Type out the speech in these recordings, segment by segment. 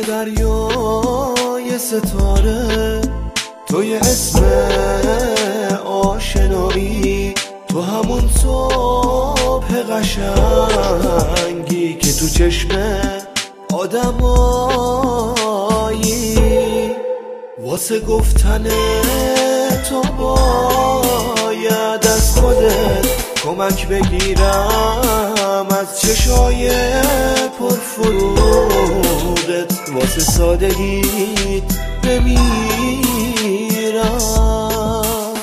دریای ستاره، توی اسم آشنایی، تو همون صبح قشنگی که تو چشم آدمایی. واسه گفتن تو باید از خودت کمک بگیرم، از چشای پرفروغت واسه سادگیت بمیرم.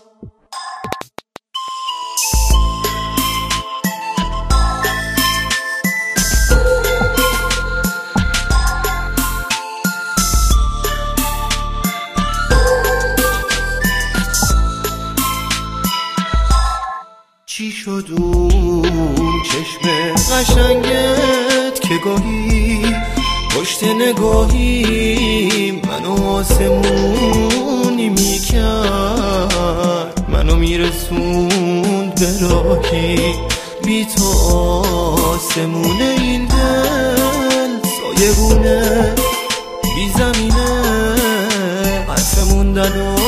چی شد اون چشم قشنگت که گاهی پشت نگاهی منو آسمونی میکرد، منو میرسوند به راهی. بی تو آسمون این دل سایه بونه، بی زمینه حرف موندن و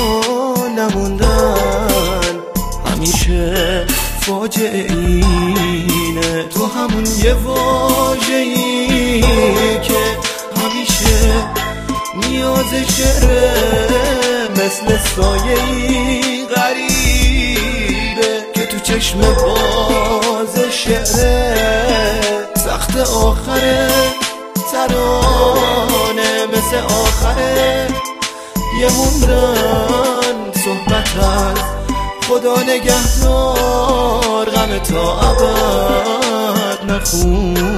نموندن همیشه فاجعه اینه. تو همون یه واژه‌ای که همیشه نیاز شعره، مثل سایه‌ای غریبه که تو چشم باز شعره. سخت آخره ترانه، مثل آخره یه موندن صحبت از خدا نگهدار، غم تا ابد نخون.